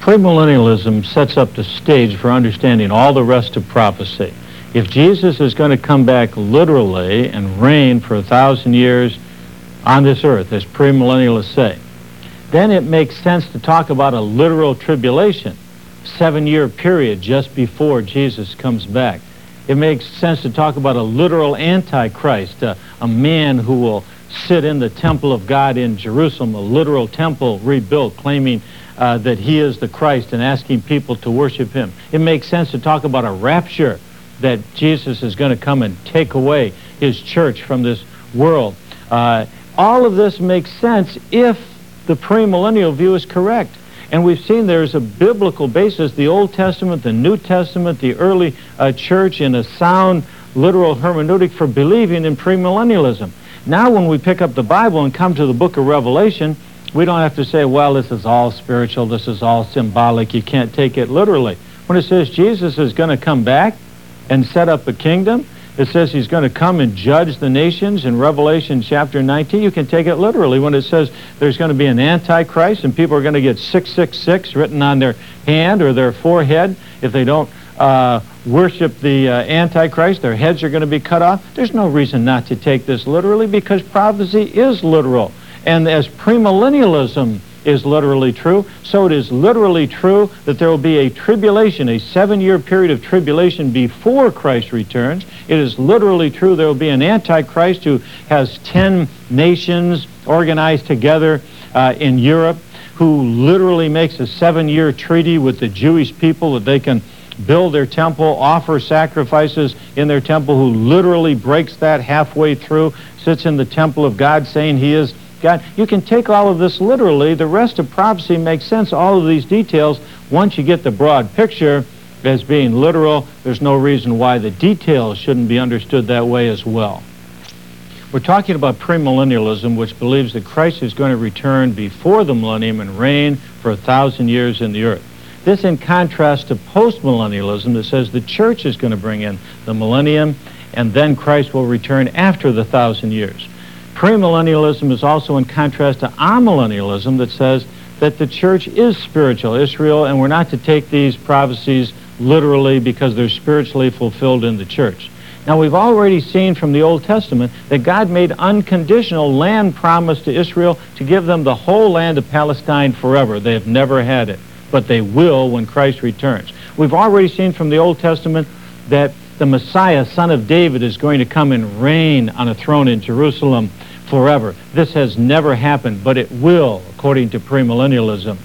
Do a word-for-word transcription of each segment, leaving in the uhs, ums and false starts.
Premillennialism sets up the stage for understanding all the rest of prophecy. If Jesus is going to come back literally and reign for a thousand years on this earth, as premillennialists say, then it makes sense to talk about a literal tribulation, seven-year period just before Jesus comes back. It makes sense to talk about a literal Antichrist, uh, a man who will sit in the temple of God in Jerusalem, a literal temple rebuilt, claiming uh, that he is the Christ and asking people to worship him. It makes sense to talk about a rapture, that Jesus is going to come and take away his church from this world. Uh, all of this makes sense if the premillennial view is correct. And we've seen there's a biblical basis, the Old Testament, the New Testament, the early uh, church, in a sound literal hermeneutic for believing in premillennialism. Now when we pick up the Bible and come to the book of Revelation, we don't have to say, well, this is all spiritual, this is all symbolic, you can't take it literally. When it says Jesus is going to come back and set up a kingdom, it says he's going to come and judge the nations in Revelation chapter nineteen. You can take it literally when it says there's going to be an Antichrist and people are going to get six six six written on their hand or their forehead. If they don't uh, worship the uh, Antichrist, their heads are going to be cut off. There's no reason not to take this literally, because prophecy is literal. And as premillennialism is literally true, so it is literally true that there will be a tribulation, a seven-year period of tribulation before Christ returns. It is literally true there will be an Antichrist who has ten nations organized together uh, in Europe, who literally makes a seven-year treaty with the Jewish people that they can build their temple, offer sacrifices in their temple, who literally breaks that halfway through, sits in the temple of God saying he is God. You can take all of this literally. The rest of prophecy makes sense, all of these details. Once you get the broad picture as being literal, there's no reason why the details shouldn't be understood that way as well. We're talking about premillennialism, which believes that Christ is going to return before the millennium and reign for a thousand years in the earth. This in contrast to postmillennialism that says the church is going to bring in the millennium and then Christ will return after the thousand years. Premillennialism is also in contrast to amillennialism that says that the church is spiritual, Israel, and we're not to take these prophecies literally because they're spiritually fulfilled in the church. Now, we've already seen from the Old Testament that God made unconditional land promise to Israel to give them the whole land of Palestine forever. They have never had it, but they will when Christ returns. We've already seen from the Old Testament that the Messiah, son of David, is going to come and reign on a throne in Jerusalem forever. This has never happened, but it will, according to premillennialism.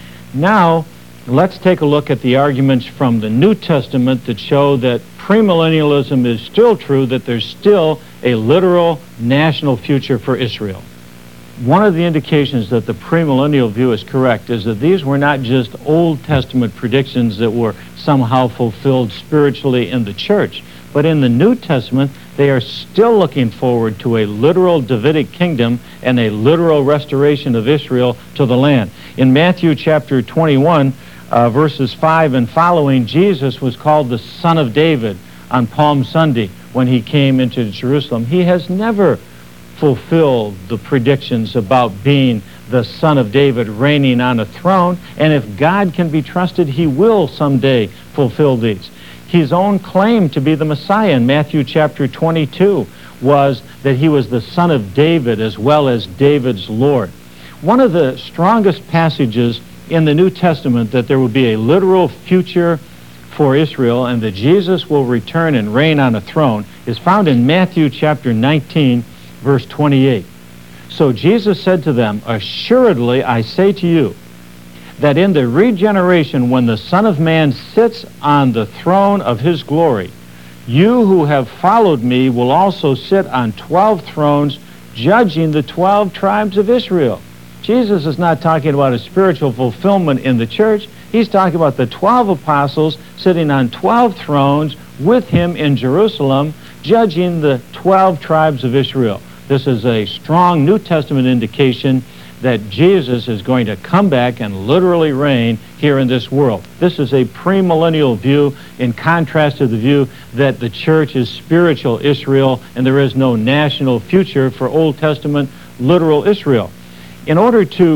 Now, let's take a look at the arguments from the New Testament that show that premillennialism is still true, that there's still a literal national future for Israel. One of the indications that the premillennial view is correct is that these were not just Old Testament predictions that were somehow fulfilled spiritually in the church, but in the New Testament, they are still looking forward to a literal Davidic kingdom and a literal restoration of Israel to the land. In Matthew chapter twenty-one, uh, verses five and following, Jesus was called the Son of David on Palm Sunday when he came into Jerusalem. He has never fulfilled the predictions about being the Son of David reigning on a throne, and if God can be trusted, he will someday fulfill these. His own claim to be the Messiah in Matthew chapter twenty-two was that he was the Son of David as well as David's Lord. One of the strongest passages in the New Testament that there will be a literal future for Israel and that Jesus will return and reign on a throne is found in Matthew chapter nineteen, verse twenty-eight. So Jesus said to them, "Assuredly I say to you, that in the regeneration, when the Son of Man sits on the throne of his glory, you who have followed me will also sit on twelve thrones, judging the twelve tribes of Israel." Jesus is not talking about a spiritual fulfillment in the church. He's talking about the twelve apostles sitting on twelve thrones with him in Jerusalem, judging the twelve tribes of Israel. This is a strong New Testament indication that Jesus is going to come back and literally reign here in this world. This is a premillennial view in contrast to the view that the church is spiritual Israel and there is no national future for Old Testament literal Israel. In order to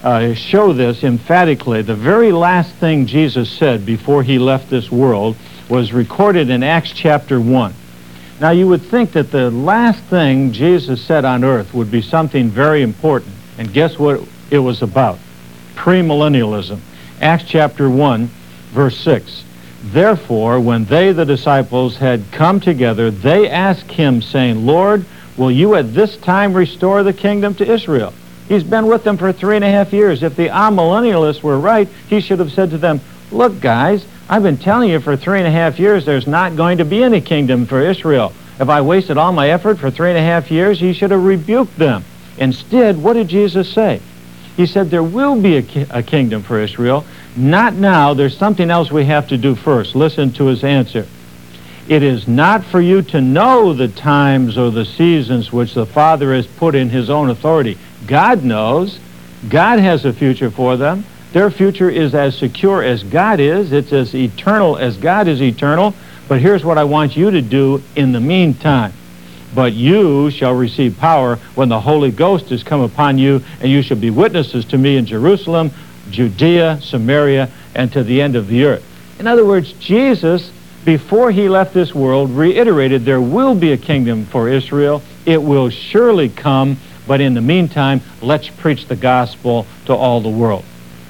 uh, show this emphatically. The very last thing Jesus said before he left this world was recorded in Acts chapter one. Now, you would think that the last thing Jesus said on earth would be something very important. And guess what it was about? Premillennialism. Acts chapter one, verse six. Therefore, when they, the disciples, had come together, they asked him, saying, Lord, will you at this time restore the kingdom to Israel? He's been with them for three and a half years. If the amillennialists were right, he should have said to them, look, guys, I've been telling you for three and a half years there's not going to be any kingdom for Israel. If I wasted all my effort for three and a half years, he should have rebuked them. Instead, what did Jesus say? He said there will be a, ki- a kingdom for Israel. Not now. There's something else we have to do first. Listen to his answer. It is not for you to know the times or the seasons which the Father has put in his own authority. God knows. God has a future for them. Their future is as secure as God is. It's as eternal as God is eternal. But here's what I want you to do in the meantime. But you shall receive power when the Holy Ghost has come upon you, and you shall be witnesses to me in Jerusalem, Judea, Samaria, and to the end of the earth. In other words, Jesus, before he left this world, reiterated there will be a kingdom for Israel. It will surely come, but in the meantime, let's preach the gospel to all the world.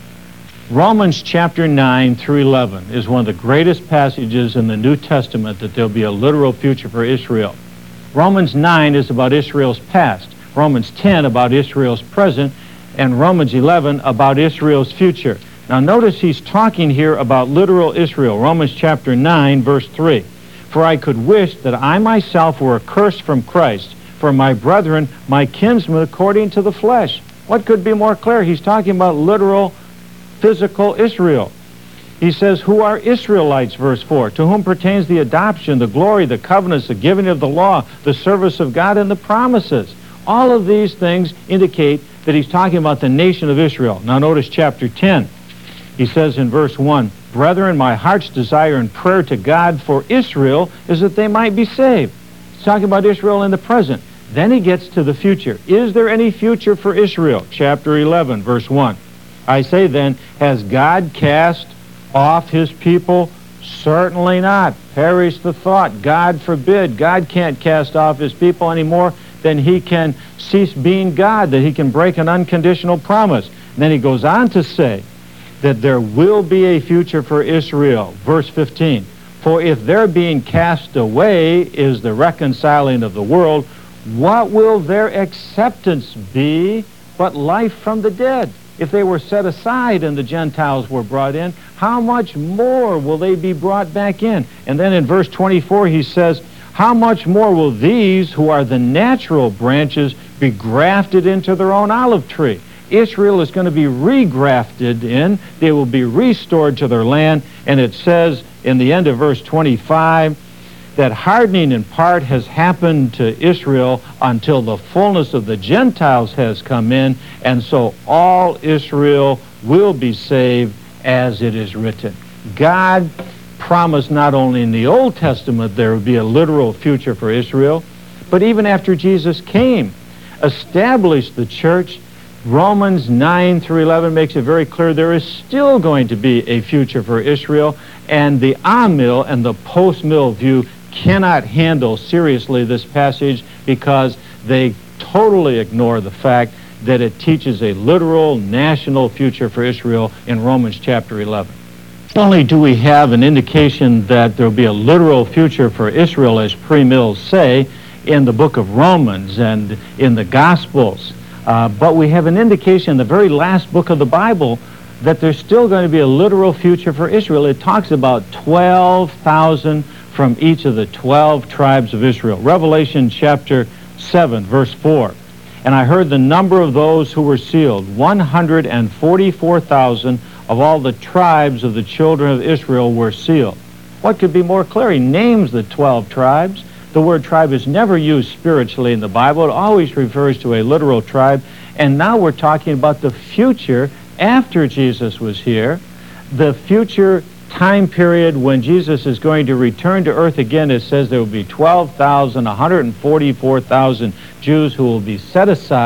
Romans chapter nine through eleven is one of the greatest passages in the New Testament that there'll be a literal future for Israel. Romans nine is about Israel's past, Romans ten about Israel's present, and Romans eleven about Israel's future. Now notice he's talking here about literal Israel. Romans chapter nine, verse three. For I could wish that I myself were accursed from Christ, for my brethren, my kinsmen according to the flesh. What could be more clear? He's talking about literal, physical Israel. He says, who are Israelites, verse four, to whom pertains the adoption, the glory, the covenants, the giving of the law, the service of God, and the promises. All of these things indicate that he's talking about the nation of Israel. Now notice chapter ten. He says in verse one, brethren, my heart's desire and prayer to God for Israel is that they might be saved. He's talking about Israel in the present. Then he gets to the future. Is there any future for Israel? Chapter eleven, verse one. I say then, has God cast off his people? Certainly not. Perish the thought. God forbid. God can't cast off his people any more than he can cease being God, that he can break an unconditional promise. And then he goes on to say that there will be a future for Israel. Verse fifteen. For if their being cast away is the reconciling of the world, what will their acceptance be but life from the dead? If they were set aside and the Gentiles were brought in, how much more will they be brought back in? And then in verse twenty-four he says, how much more will these who are the natural branches be grafted into their own olive tree? Israel is going to be regrafted in. They will be restored to their land. And it says in the end of verse twenty-five that hardening in part has happened to Israel until the fullness of the Gentiles has come in, and so all Israel will be saved as it is written. God promised not only in the Old Testament there would be a literal future for Israel, but even after Jesus came, established the church. Romans nine through eleven makes it very clear there is still going to be a future for Israel, and the amill and the post-mill view cannot handle seriously this passage because they totally ignore the fact that it teaches a literal national future for Israel in Romans chapter eleven. Not only do we have an indication that there will be a literal future for Israel, as pre-mills say, in the book of Romans and in the Gospels, uh, but we have an indication in the very last book of the Bible that there's still going to be a literal future for Israel. It talks about twelve thousand from each of the twelve tribes of Israel. Revelation chapter seven, verse four. And I heard the number of those who were sealed, one hundred forty-four thousand of all the tribes of the children of Israel were sealed. What could be more clear? He names the twelve tribes. The word tribe is never used spiritually in the Bible. It always refers to a literal tribe. And now we're talking about the future after Jesus was here, the future time period when Jesus is going to return to earth again. It says there will be twelve thousand, one hundred forty-four thousand Jews who will be set aside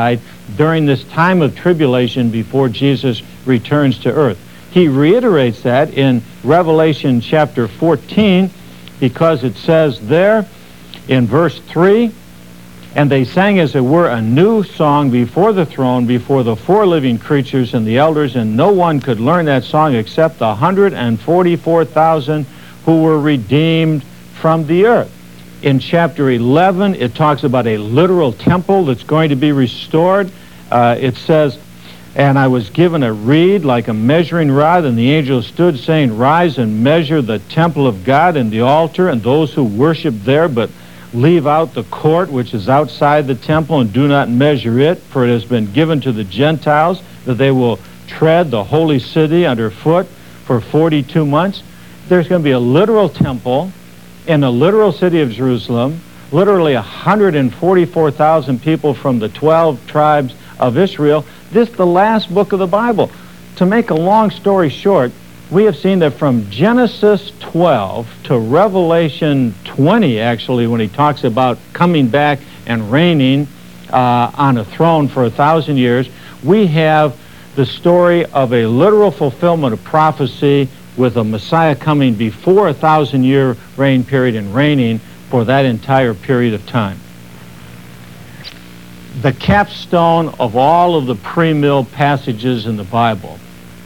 during this time of tribulation before Jesus returns to earth. He reiterates that in Revelation chapter fourteen, because it says there in verse three, and they sang as it were a new song before the throne, before the four living creatures and the elders, and no one could learn that song except the one hundred forty-four thousand who were redeemed from the earth. In chapter eleven, it talks about a literal temple that's going to be restored. Uh, it says, and I was given a reed like a measuring rod, and the angel stood, saying, rise and measure the temple of God and the altar and those who worship there, but leave out the court which is outside the temple, and do not measure it, for it has been given to the Gentiles, that they will tread the holy city underfoot for forty-two months. There's going to be a literal temple in the literal city of Jerusalem, literally one hundred forty-four thousand people from the twelve tribes of Israel. This is the last book of the Bible. To make a long story short, we have seen that from Genesis twelve to Revelation twenty, actually, when he talks about coming back and reigning uh, on a throne for a thousand years, we have the story of a literal fulfillment of prophecy with a Messiah coming before a thousand-year reign period and reigning for that entire period of time. The capstone of all of the pre-mill passages in the Bible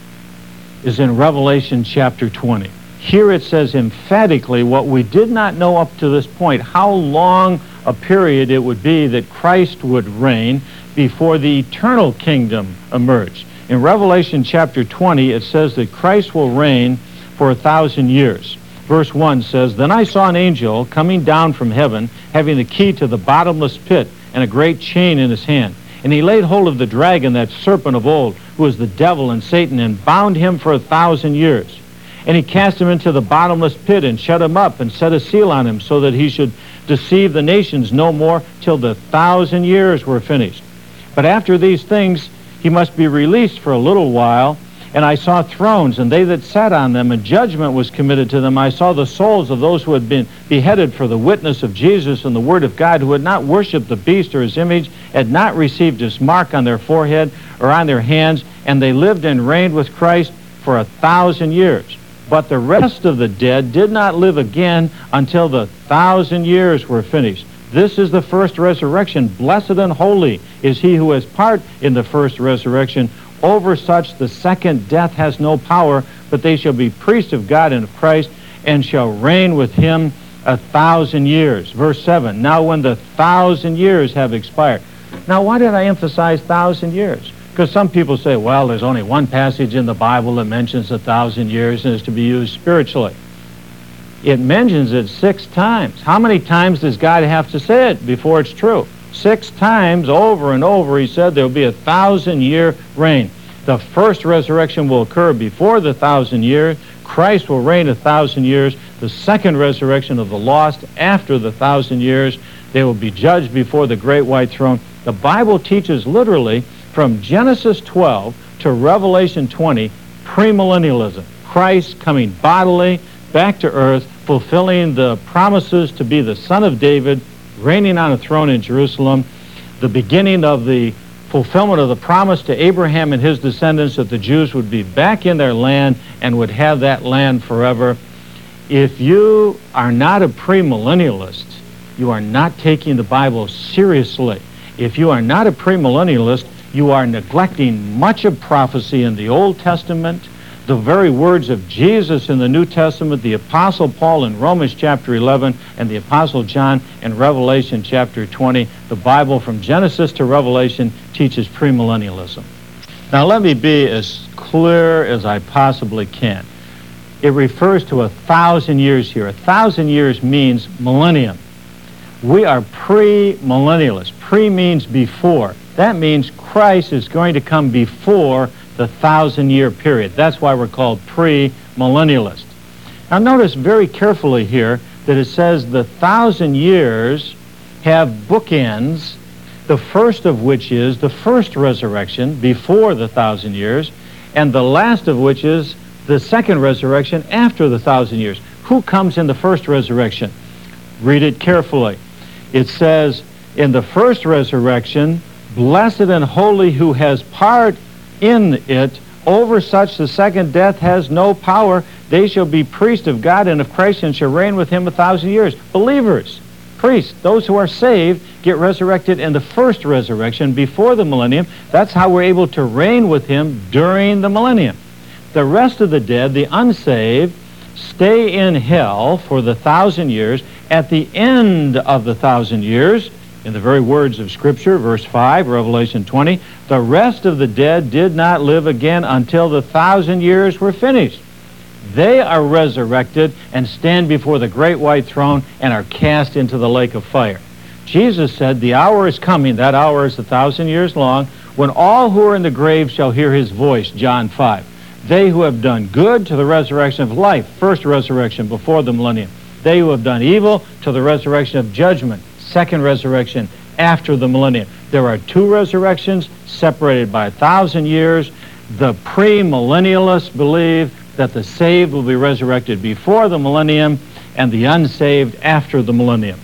is in Revelation chapter twenty. Here it says emphatically what we did not know up to this point, how long a period it would be that Christ would reign before the eternal kingdom emerged. In Revelation chapter twenty, it says that Christ will reign for a thousand years. Verse one says, then I saw an angel coming down from heaven, having the key to the bottomless pit and a great chain in his hand. And he laid hold of the dragon, that serpent of old, who is the devil and Satan, and bound him for a thousand years. And he cast him into the bottomless pit and shut him up and set a seal on him, so that he should deceive the nations no more till the thousand years were finished. But after these things he must be released for a little while. And I saw thrones, and they that sat on them, and judgment was committed to them. I saw the souls of those who had been beheaded for the witness of Jesus and the word of God, who had not worshipped the beast or his image, had not received his mark on their forehead or on their hands, and they lived and reigned with Christ for a thousand years. But the rest of the dead did not live again until the thousand years were finished. This is the first resurrection. Blessed and holy is he who has part in the first resurrection. Over such the second death has no power, but they shall be priests of God and of Christ, and shall reign with him a thousand years. Verse seven, now when the thousand years have expired. Now why did I emphasize thousand years? Because some people say, well, there's only one passage in the Bible that mentions a thousand years and is to be used spiritually. It mentions it six times. How many times does God have to say it before it's true? Six times over and over he said there will be a thousand-year reign. The first resurrection will occur before the thousand years. Christ will reign a thousand years. The second resurrection of the lost after the thousand years. They will be judged before the great white throne. The Bible teaches literally from Genesis twelve to Revelation twenty, premillennialism. Christ coming bodily back to earth, fulfilling the promises to be the Son of David, reigning on a throne in Jerusalem, the beginning of the fulfillment of the promise to Abraham and his descendants that the Jews would be back in their land and would have that land forever. If you are not a premillennialist, you are not taking the Bible seriously. If you are not a premillennialist, you are neglecting much of prophecy in the Old Testament, the very words of Jesus in the New Testament, the Apostle Paul in Romans chapter eleven, and the Apostle John in Revelation chapter twenty. The Bible from Genesis to Revelation teaches premillennialism. Now let me be as clear as I possibly can. It refers to a thousand years here. A thousand years means millennium. We are pre-millennialists. Pre means before. That means Christ is going to come before the thousand-year period. That's why we're called pre-millennialists. Now notice very carefully here that it says the thousand years have bookends, the first of which is the first resurrection before the thousand years, and the last of which is the second resurrection after the thousand years. Who comes in the first resurrection? Read it carefully. It says, in the first resurrection, blessed and holy who has part in it. Over such the second death has no power. They shall be priests of God and of Christ, and shall reign with him a thousand years. Believers, priests, those who are saved, get resurrected in the first resurrection before the millennium. That's how we're able to reign with him during the millennium. The rest of the dead, the unsaved, stay in hell for the thousand years. At the end of the thousand years, in the very words of Scripture, verse five, Revelation twenty, the rest of the dead did not live again until the thousand years were finished. They are resurrected and stand before the great white throne and are cast into the lake of fire. Jesus said, the hour is coming, that hour is a thousand years long, when all who are in the grave shall hear his voice, John five. They who have done good to the resurrection of life, first resurrection before the millennium. They who have done evil to the resurrection of judgment, second resurrection after the millennium. There are two resurrections separated by a thousand years. The premillennialists believe that the saved will be resurrected before the millennium and the unsaved after the millennium.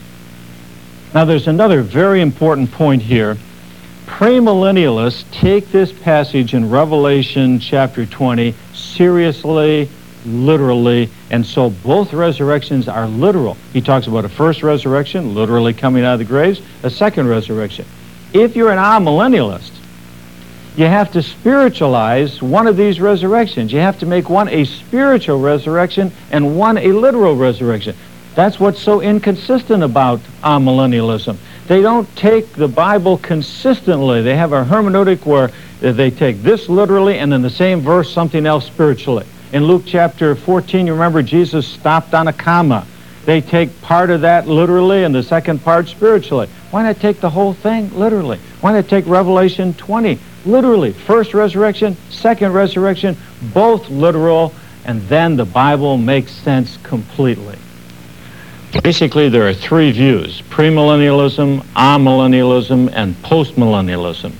Now there's another very important point here. Premillennialists take this passage in Revelation chapter twenty seriously, literally, and so both resurrections are literal. He talks about a first resurrection, literally coming out of the graves, a second resurrection. If you're an amillennialist, you have to spiritualize one of these resurrections. You have to make one a spiritual resurrection and one a literal resurrection. That's what's so inconsistent about amillennialism. They don't take the Bible consistently. They have a hermeneutic where they take this literally and in the same verse something else spiritually. In Luke chapter fourteen, you remember Jesus stopped on a comma. They take part of that literally and the second part spiritually. Why not take the whole thing literally? Why not take Revelation twenty literally? First resurrection, second resurrection, both literal, and then the Bible makes sense completely. Basically, there are three views: premillennialism, amillennialism, and postmillennialism.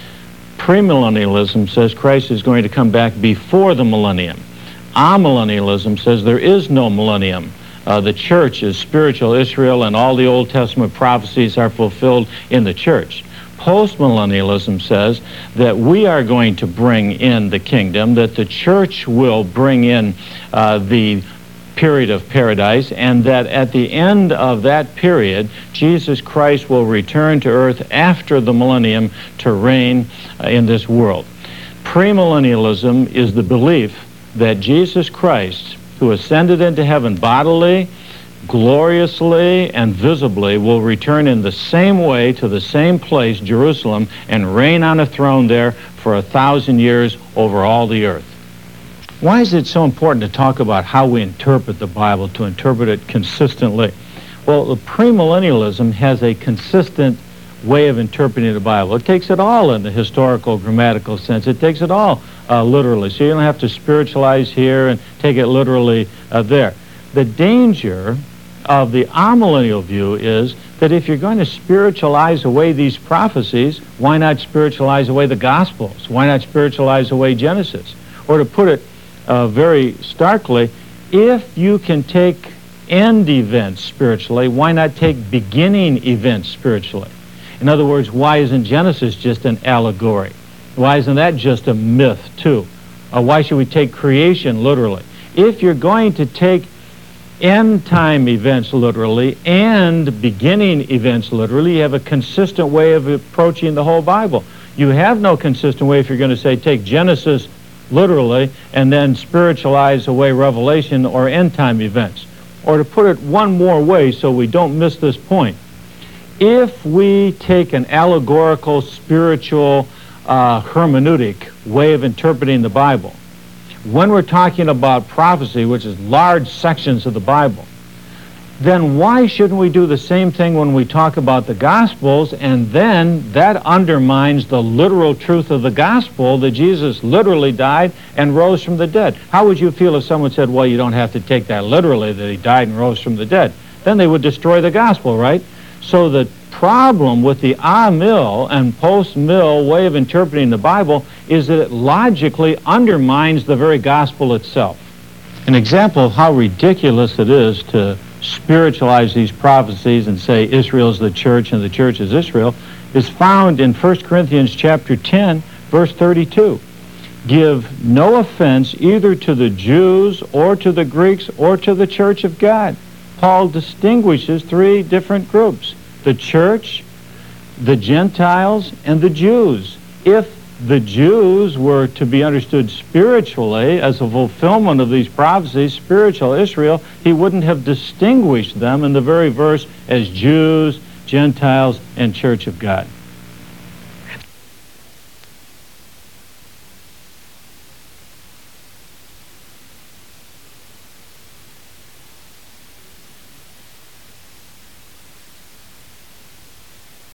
Premillennialism says Christ is going to come back before the millennium. Amillennialism says there is no millennium. Uh, the church is spiritual Israel, and all the Old Testament prophecies are fulfilled in the church. Postmillennialism says that we are going to bring in the kingdom, that the church will bring in uh, the period of paradise, and that at the end of that period, Jesus Christ will return to earth after the millennium to reign uh, in this world. Premillennialism is the belief that Jesus Christ, who ascended into heaven bodily, gloriously, and visibly, will return in the same way to the same place, Jerusalem, and reign on a throne there for a thousand years over all the earth. Why is it so important to talk about how we interpret the Bible, to interpret it consistently? Well, the premillennialism has a consistent way of interpreting the Bible. It takes it all in the historical, grammatical sense. It takes it all uh, literally. So you don't have to spiritualize here and take it literally uh, there. The danger of the amillennial view is that if you're going to spiritualize away these prophecies, why not spiritualize away the Gospels? Why not spiritualize away Genesis? Or to put it uh, very starkly, if you can take end events spiritually, why not take beginning events spiritually? In other words, why isn't Genesis just an allegory? Why isn't that just a myth too? Uh, why should we take creation literally? If you're going to take end time events literally and beginning events literally, you have a consistent way of approaching the whole Bible. You have no consistent way if you're going to say take Genesis literally and then spiritualize away Revelation or end time events. Or to put it one more way so we don't miss this point, if we take an allegorical, spiritual, uh, hermeneutic way of interpreting the Bible, when we're talking about prophecy, which is large sections of the Bible, then why shouldn't we do the same thing when we talk about the Gospels, and then that undermines the literal truth of the Gospel that Jesus literally died and rose from the dead? How would you feel if someone said, well, you don't have to take that literally, that he died and rose from the dead? Then they would destroy the Gospel, right? So the problem with the amil and post-mill way of interpreting the Bible is that it logically undermines the very gospel itself. An example of how ridiculous it is to spiritualize these prophecies and say Israel is the church and the church is Israel is found in First Corinthians chapter ten, verse thirty-two. Give no offense either to the Jews or to the Greeks or to the church of God. Paul distinguishes three different groups: the church, the Gentiles, and the Jews. If the Jews were to be understood spiritually as a fulfillment of these prophecies, spiritual Israel, he wouldn't have distinguished them in the very verse as Jews, Gentiles, and church of God.